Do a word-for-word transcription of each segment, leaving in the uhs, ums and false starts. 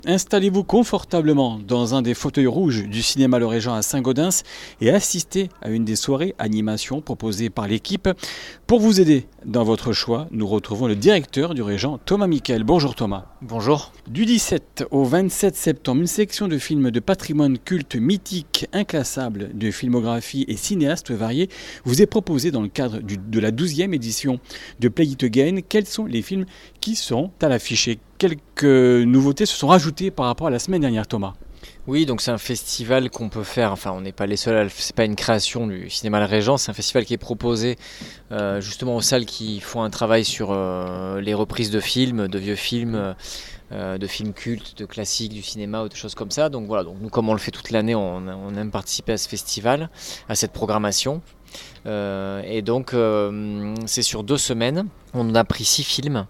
Installez-vous confortablement dans un des fauteuils rouges du cinéma Le Régent à Saint-Gaudens et assistez à une des soirées animation proposées par l'équipe. Pour vous aider dans votre choix, nous retrouvons le directeur du Régent, Thomas Miquel. Bonjour Thomas. Bonjour. Du dix-sept au vingt-sept septembre, une sélection de films de patrimoine culte mythique, inclassable, de filmographie et cinéastes variés vous est proposée dans le cadre du, de la douzième édition de Play It Again. Quels sont les films qui sont à l'affiche et quelques nouveautés se sont rajoutées par rapport à la semaine dernière, Thomas? Oui, donc c'est un festival qu'on peut faire, enfin on n'est pas les seuls, à le- c'est pas une création du cinéma Le Régent, c'est un festival qui est proposé euh, justement aux salles qui font un travail sur euh, les reprises de films, de vieux films, euh, de films cultes, de classiques du cinéma ou de choses comme ça. Donc voilà, donc nous comme on le fait toute l'année, on, on aime participer à ce festival, à cette programmation. Euh, et donc euh, c'est sur deux semaines, on a pris six films.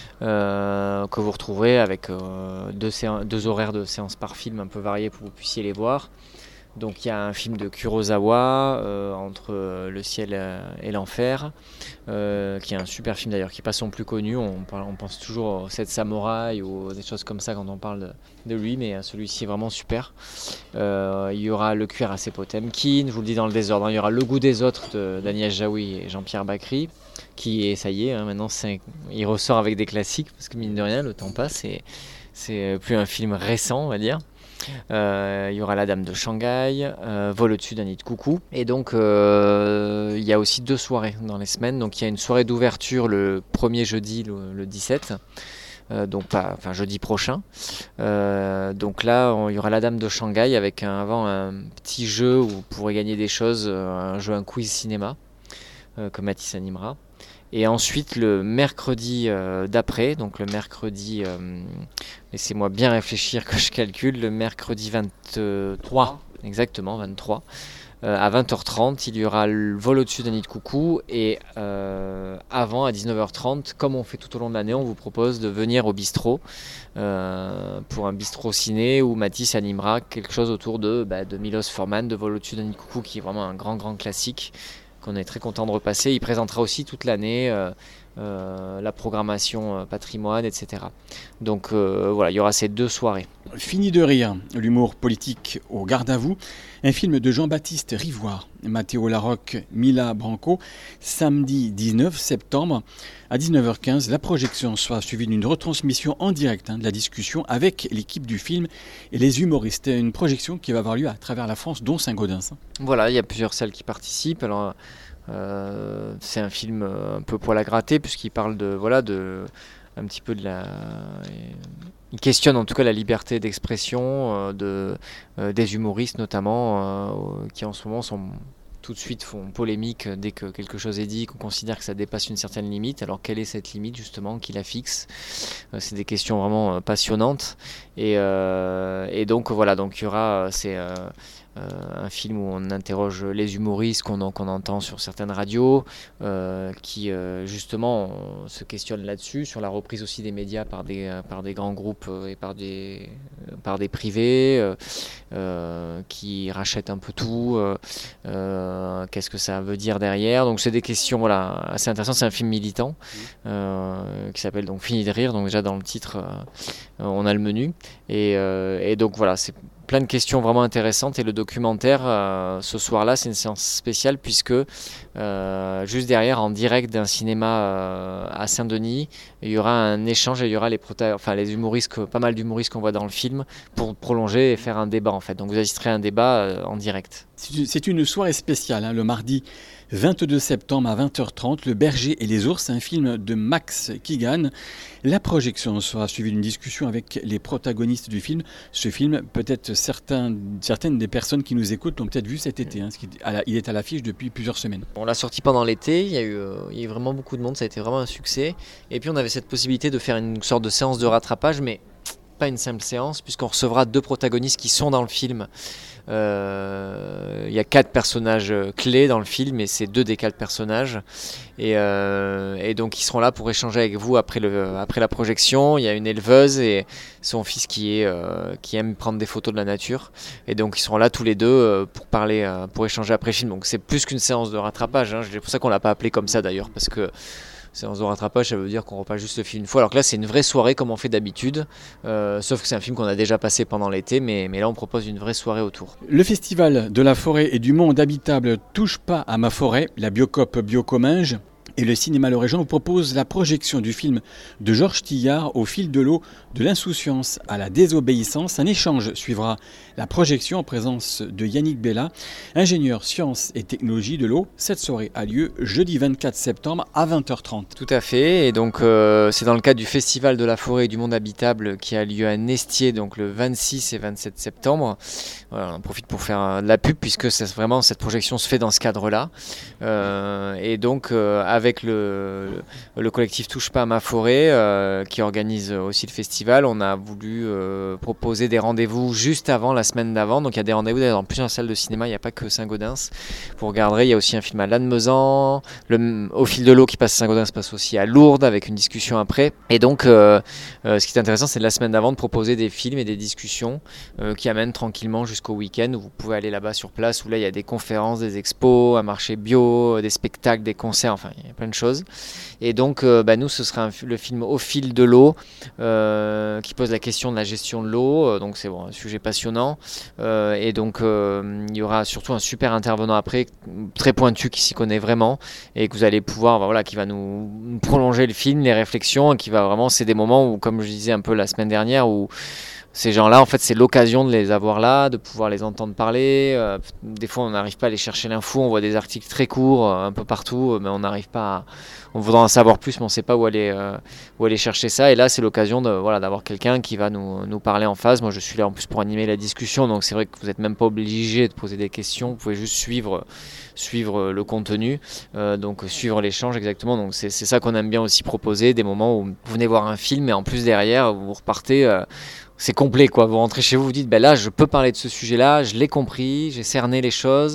Euh, que vous retrouverez avec euh, deux, séan- deux horaires de séances par film un peu variés pour que vous puissiez les voir. Donc il y a un film de Kurosawa, euh, Entre euh, le ciel euh, et l'enfer, euh, qui est un super film d'ailleurs, qui n'est pas son plus connu. On, parle- on pense toujours aux Sept Samouraïs ou des choses comme ça quand on parle de, de lui, mais euh, celui-ci est vraiment super. Euh, il y aura Le Cuirassé Potemkin, je vous le dis dans le désordre, hein. Il y aura Le Goût des autres de Daniel Jaoui et Jean-Pierre Bacry, qui est, ça y est, hein, maintenant c'est, il ressort avec des classiques, parce que mine de rien, le temps passe et c'est plus un film récent, on va dire. Euh, il y aura La Dame de Shanghai, euh, Vol au-dessus d'un nid de coucou. Et donc, euh, il y a aussi deux soirées dans les semaines. Donc, il y a une soirée d'ouverture le premier jeudi, le, le dix-sept. Euh, donc, pas, enfin, jeudi prochain. Euh, donc là, on- il y aura La Dame de Shanghai avec un, avant un petit jeu où vous pourrez gagner des choses, euh, un jeu, un quiz cinéma, euh, que Mathis animera. Et ensuite, le mercredi euh, d'après, donc le mercredi, euh, laissez-moi bien réfléchir que je calcule, le mercredi vingt-trois, exactement, vingt-trois, euh, à vingt heures trente, il y aura le vol au-dessus d'un nid de coucou. Et euh, avant, à dix-neuf heures trente, comme on fait tout au long de l'année, on vous propose de venir au bistrot, euh, pour un bistrot ciné où Mathis animera quelque chose autour de, bah, de Milos Forman, de Vol au-dessus d'un nid de coucou, qui est vraiment un grand, grand classique qu'on est très content de repasser. Il présentera aussi toute l'année euh, euh, la programmation euh, patrimoine, et cetera. Donc euh, voilà, il y aura ces deux soirées. Fini de rire, l'humour politique au garde à vous. Un film de Jean-Baptiste Rivoire, Matteo Larocque, Mila Branco, samedi dix-neuf septembre à dix-neuf heures quinze. La projection sera suivie d'une retransmission en direct hein, de la discussion avec l'équipe du film et les humoristes. Une projection qui va avoir lieu à travers la France, dont Saint-Gaudens. Voilà, il y a plusieurs salles qui participent. Alors euh, c'est un film euh, un peu poil à gratter puisqu'il parle de voilà de un petit peu de la il questionne en tout cas la liberté d'expression euh, de, euh, des humoristes notamment euh, qui en ce moment sont tout de suite font polémique dès que quelque chose est dit, qu'on considère que ça dépasse une certaine limite. Alors quelle est cette limite justement, qui la fixe? euh, C'est des questions vraiment euh, passionnantes. Et, euh, et donc voilà, donc il y aura, c'est euh, euh, un film où on interroge les humoristes qu'on, en- qu'on entend sur certaines radios, euh, qui euh, justement on se questionnent là-dessus, sur la reprise aussi des médias par des, euh, par des grands groupes euh, et par des, euh, par des privés euh, euh, qui rachètent un peu tout. Euh, euh, qu'est-ce que ça veut dire derrière? Donc c'est des questions voilà, assez intéressantes. C'est un film militant euh, qui s'appelle donc Fini de rire. Donc déjà dans le titre, euh, on a le menu. Et, euh, et donc voilà, c'est plein de questions vraiment intéressantes. Et le documentaire, euh, ce soir-là, c'est une séance spéciale puisque euh, juste derrière, en direct d'un cinéma euh, à Saint-Denis, il y aura un échange et il y aura les, prota- enfin, les humoristes, que- pas mal d'humoristes qu'on voit dans le film pour prolonger et faire un débat en fait. Donc vous assisterez à un débat euh, en direct. C'est une soirée spéciale, hein, le mardi vingt-deux septembre à vingt heures trente, Le Berger et les ours, un film de Max Keegan. La projection sera suivie d'une discussion avec les protagonistes du film. Ce film, peut-être certains, certaines des personnes qui nous écoutent l'ont peut-être vu cet été, hein, parce qu'il à la- il est à l'affiche depuis plusieurs semaines. On l'a sorti pendant l'été, il y a eu, euh, il y a eu vraiment beaucoup de monde, ça a été vraiment un succès. Et puis on avait cette possibilité de faire une sorte de séance de rattrapage, mais pas une simple séance, puisqu'on recevra deux protagonistes qui sont dans le film. Euh, Il y a quatre personnages euh, clés dans le film, et c'est deux des quatre personnages. Et, euh, et donc ils seront là pour échanger avec vous après, le, après la projection. Il y a une éleveuse et son fils qui, est, euh, qui aime prendre des photos de la nature. Et donc ils seront là tous les deux euh, pour parler, euh, pour échanger après le film. Donc c'est plus qu'une séance de rattrapage, hein. C'est pour ça qu'on l'a pas appelé comme ça d'ailleurs, parce que séance de rattrapage, ça veut dire qu'on repasse juste le film une fois. Alors que là, c'est une vraie soirée comme on fait d'habitude, euh, sauf que c'est un film qu'on a déjà passé pendant l'été, mais, mais là, on propose une vraie soirée autour. Le Festival de la forêt et du monde habitable Touche pas à ma forêt, la Biocoop Biocomminges et le cinéma Le Régent vous propose la projection du film de Georges Tillard Au fil de l'eau, de l'insouciance à la désobéissance. Un échange suivra la projection en présence de Yannick Bella, ingénieur sciences et technologies de l'eau. Cette soirée a lieu jeudi vingt-quatre septembre à vingt heures trente. Tout à fait, et donc euh, c'est dans le cadre du Festival de la forêt et du monde habitable qui a lieu à Nestier, donc le vingt-six et vingt-sept septembre. Voilà, on en profite pour faire euh, de la pub puisque ça, vraiment cette projection se fait dans ce cadre-là. Euh, et donc euh, avec le, le collectif Touche pas à ma forêt euh, qui organise aussi le festival, on a voulu euh, proposer des rendez-vous juste avant, la semaine d'avant. Donc il y a des rendez-vous dans plusieurs salles de cinéma, il n'y a pas que Saint-Gaudens. Vous regarderez, il y a aussi un film à Lannemezan, le, Au fil de l'eau qui passe à Saint-Gaudens passe aussi à Lourdes avec une discussion après. Et donc euh, euh, ce qui est intéressant, c'est de la semaine d'avant de proposer des films et des discussions euh, qui amènent tranquillement jusqu'au week-end où vous pouvez aller là-bas sur place, où là il y a des conférences, des expos, un marché bio, des spectacles, des concerts, enfin il y a plein de choses. Et donc euh, bah, nous ce sera un, le film Au fil de l'eau euh, qui pose la question de la gestion de l'eau, euh, donc c'est bon, un sujet passionnant euh, et donc euh, il y aura surtout un super intervenant après, très pointu, qui s'y connaît vraiment et que vous allez pouvoir, bah, voilà, qui va nous, nous prolonger le film, les réflexions, et qui va vraiment, c'est des moments où, comme je disais un peu la semaine dernière, où ces gens-là, en fait, c'est l'occasion de les avoir là, de pouvoir les entendre parler. Euh, des fois, on n'arrive pas à aller chercher l'info, on voit des articles très courts euh, un peu partout, mais on n'arrive pas à... On voudrait en savoir plus, mais on ne sait pas où aller, euh, où aller chercher ça. Et là, c'est l'occasion de, voilà, d'avoir quelqu'un qui va nous, nous parler en face. Moi, je suis là en plus pour animer la discussion, donc c'est vrai que vous n'êtes même pas obligé de poser des questions. Vous pouvez juste suivre, suivre le contenu, euh, donc suivre l'échange exactement. Donc c'est, c'est ça qu'on aime bien aussi proposer, des moments où vous venez voir un film, et en plus derrière, vous repartez... Euh, c'est complet, quoi. Vous rentrez chez vous, vous dites, ben là, je peux parler de ce sujet-là, je l'ai compris, j'ai cerné les choses,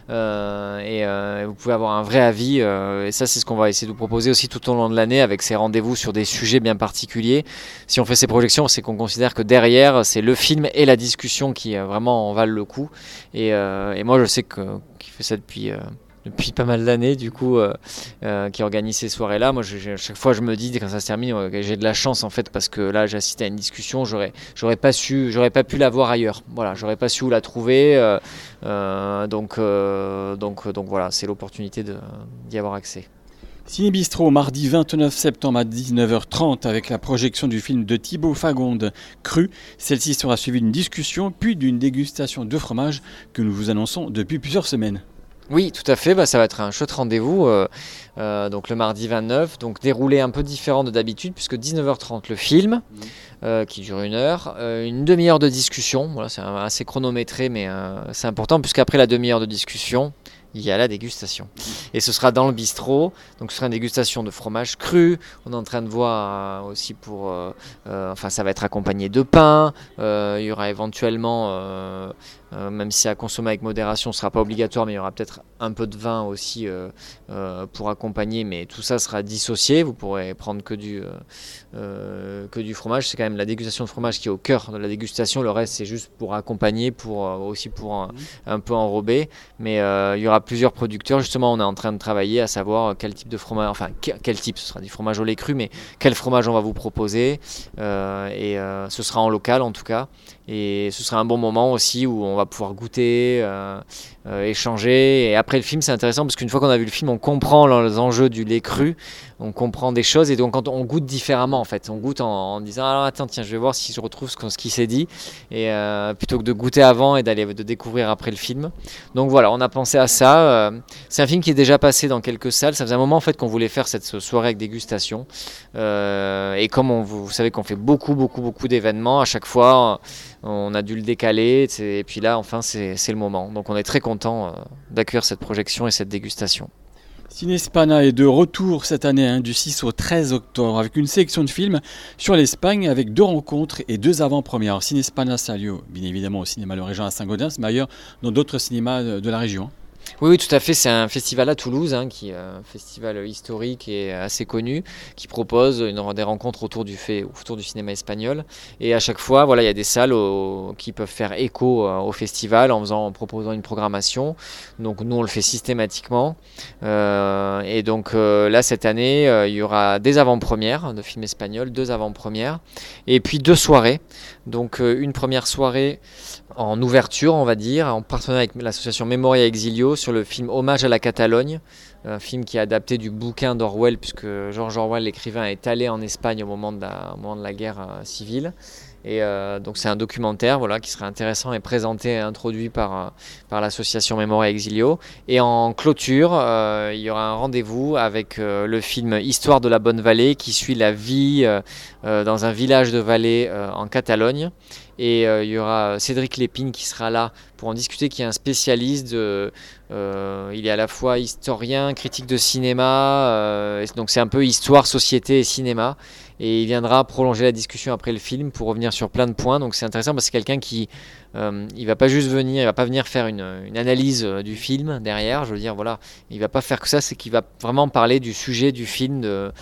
euh, et euh, vous pouvez avoir un vrai avis. Euh, et ça, c'est ce qu'on va essayer de vous proposer aussi tout au long de l'année, avec ces rendez-vous sur des sujets bien particuliers. Si on fait ces projections, c'est qu'on considère que derrière, c'est le film et la discussion qui euh, vraiment en valent le coup. Et, euh, et moi, je sais que qui fait ça depuis... Euh, depuis pas mal d'années, du coup, euh, euh, qui organise ces soirées-là. Moi, je, à chaque fois, je me dis, quand ça se termine, euh, j'ai de la chance, en fait, parce que là, j'assiste à une discussion, j'aurais, j'aurais pas su, j'aurais pas pu la voir ailleurs. Voilà, j'aurais pas su où la trouver. Euh, euh, donc, euh, donc, donc, voilà, c'est l'opportunité de, d'y avoir accès. Ciné Bistrot, mardi vingt-neuf septembre à dix-neuf heures trente avec la projection du film de Thibaut Fagonde, Cru. Celle-ci sera suivie d'une discussion, puis d'une dégustation de fromage que nous vous annonçons depuis plusieurs semaines. Oui, tout à fait, bah, ça va être un chouette rendez-vous, euh, euh, donc le mardi vingt-neuf, donc déroulé un peu différent de d'habitude, puisque dix-neuf heures trente le film, euh, qui dure une heure, euh, une demi-heure de discussion, voilà, c'est assez chronométré, mais euh, c'est important, puisqu'après la demi-heure de discussion, il y a la dégustation. Et ce sera dans le bistrot, donc ce sera une dégustation de fromage cru. On est en train de voir euh, aussi pour... Euh, euh, enfin, ça va être accompagné de pain. Euh, il y aura éventuellement, euh, euh, même si à consommer avec modération, ce ne sera pas obligatoire, mais il y aura peut-être un peu de vin aussi euh, euh, pour accompagner. Mais tout ça sera dissocié. Vous pourrez prendre que du, euh, euh, que du fromage. C'est quand même la dégustation de fromage qui est au cœur de la dégustation. Le reste, c'est juste pour accompagner, pour, euh, aussi pour un, un peu enrober. Mais euh, il y aura plusieurs producteurs, justement on est en train de travailler à savoir quel type de fromage, enfin quel type, ce sera du fromage au lait cru, mais quel fromage on va vous proposer, euh, et euh, ce sera en local en tout cas, et ce sera un bon moment aussi où on va pouvoir goûter, euh, euh, échanger, et après le film c'est intéressant parce qu'une fois qu'on a vu le film on comprend les enjeux du lait cru, on comprend des choses, et donc quand on goûte différemment en fait, on goûte en, en disant alors attends tiens je vais voir si je retrouve ce, ce qui s'est dit, et euh, plutôt que de goûter avant et d'aller de découvrir après le film. Donc voilà, on a pensé à ça. Euh, c'est un film qui est déjà passé dans quelques salles. Ça faisait un moment en fait qu'on voulait faire cette soirée avec dégustation. Euh, et comme on, vous savez qu'on fait beaucoup, beaucoup, beaucoup d'événements, à chaque fois on a dû le décaler. Et puis là, enfin, c'est, c'est le moment. Donc on est très content euh, d'accueillir cette projection et cette dégustation. Cinespana est de retour cette année, hein, du six au treize octobre, avec une sélection de films sur l'Espagne, avec deux rencontres et deux avant-premières. Alors, Cinespana, ça a lieu bien évidemment au cinéma Le Régent à Saint-Gaudens, mais ailleurs dans d'autres cinémas de la région. Oui, oui, tout à fait. C'est un festival à Toulouse, hein, qui est un festival historique et assez connu, qui propose une, des rencontres autour du fait, autour du cinéma espagnol. Et à chaque fois, voilà, il y a des salles au, qui peuvent faire écho euh, au festival en faisant, en proposant une programmation. Donc nous, on le fait systématiquement. Euh, et donc euh, là, cette année, euh, il y aura des avant-premières de films espagnols, deux avant-premières, et puis deux soirées. Donc euh, une première soirée en ouverture, on va dire, en partenariat avec l'association Memoria Exilio sur le film Hommage à la Catalogne, un film qui est adapté du bouquin d'Orwell, puisque George Orwell, l'écrivain, est allé en Espagne au moment de la, au moment de la guerre euh, civile. Et euh, donc c'est un documentaire, voilà, qui serait intéressant et présenté et introduit par, euh, par l'association Memoria Exilio. Et en clôture, euh, il y aura un rendez-vous avec euh, le film Histoire de la Bonne Vallée, qui suit la vie euh, euh, dans un village de Valais euh, en Catalogne. Et euh, il y aura Cédric Lépine qui sera là pour en discuter, qui est un spécialiste. De, euh, il est à la fois historien, critique de cinéma, euh, donc c'est un peu histoire, société et cinéma. Et il viendra prolonger la discussion après le film pour revenir sur plein de points. Donc c'est intéressant parce que c'est quelqu'un qui, euh, il va pas juste venir, il va pas venir faire une, une analyse du film derrière. Je veux dire, voilà, il va pas faire que ça, c'est qu'il va vraiment parler du sujet du film, de,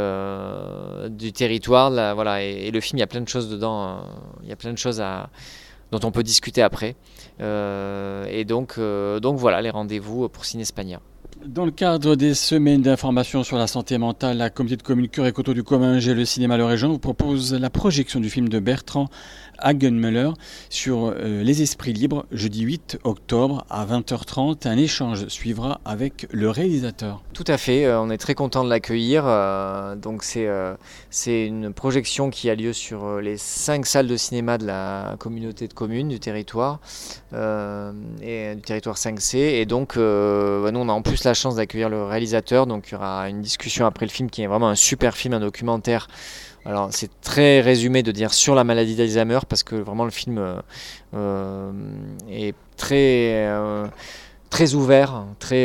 euh, du territoire, là, voilà. Et, et le film, il y a plein de choses dedans, euh, il y a plein de choses à, dont on peut discuter après. Euh, et donc, euh, donc voilà, les rendez-vous pour Ciné Espagna. Dans le cadre des semaines d'information sur la santé mentale, la communauté de communes Cœur et Coteaux du Comminges et le cinéma Le Régent vous propose la projection du film de Bertrand Hagenmüller sur euh, les esprits libres, jeudi huit octobre à vingt heures trente. Un échange suivra avec le réalisateur. Tout à fait, euh, on est très content de l'accueillir. Euh, donc c'est, euh, c'est une projection qui a lieu sur euh, les cinq salles de cinéma de la communauté de communes du territoire, euh, et du territoire cinq C. Et donc euh, nous on a en plus la chance d'accueillir le réalisateur, donc il y aura une discussion après le film qui est vraiment un super film, un documentaire. Alors c'est très résumé de dire sur la maladie d'Alzheimer parce que vraiment le film euh, euh, est très euh, très ouvert, très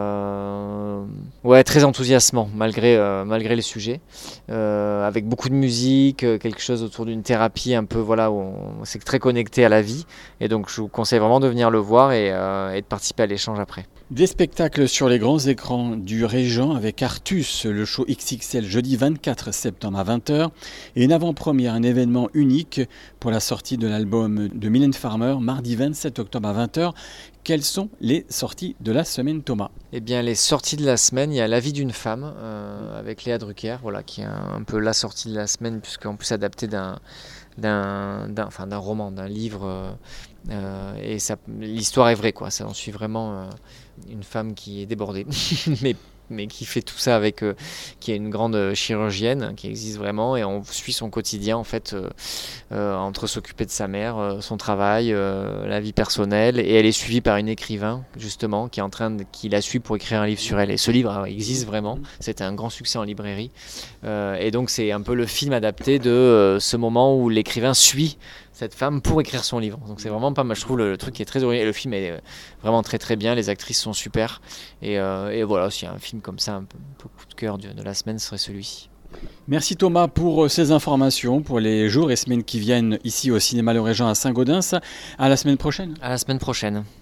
euh, ouais très enthousiasmant malgré euh, malgré le sujet, euh, avec beaucoup de musique, quelque chose autour d'une thérapie un peu, voilà, où on, c'est très connecté à la vie, et donc je vous conseille vraiment de venir le voir et, euh, et de participer à l'échange après. Des spectacles sur les grands écrans du Régent avec Artus, le show X X L jeudi vingt-quatre septembre à vingt heures, et une avant-première, un événement unique pour la sortie de l'album de Mylène Farmer mardi vingt-sept octobre à vingt heures. Quelles sont les sorties de la semaine, Thomas ? Eh bien, les sorties de la semaine, il y a La vie d'une femme euh, avec Léa Drucker, voilà, qui est un, un peu la sortie de la semaine, puisqu'en plus adapté d'un, d'un, d'un, enfin, d'un roman, d'un livre, euh, euh, et ça, l'histoire est vraie, quoi. Ça, on suit vraiment euh, une femme qui est débordée, mais mais qui fait tout ça avec, euh, qui est une grande chirurgienne, qui existe vraiment, et on suit son quotidien en fait, euh, euh, entre s'occuper de sa mère, euh, son travail, euh, la vie personnelle, et elle est suivie par une écrivain justement qui est en train de, qui la suit pour écrire un livre sur elle. Et ce livre euh, existe vraiment, c'était un grand succès en librairie, euh, et donc c'est un peu le film adapté de euh, ce moment où l'écrivain suit cette femme pour écrire son livre. Donc c'est vraiment pas mal, je trouve, le, le truc qui est très original. Le film est vraiment très très bien, les actrices sont super, et, euh, et voilà, s'il y a un film comme ça un peu, un peu coup de cœur de, de la semaine, ce serait celui-ci. Merci Thomas pour ces informations pour les jours et semaines qui viennent ici au cinéma Le Régent à Saint-Gaudens. À la semaine prochaine. À la semaine prochaine.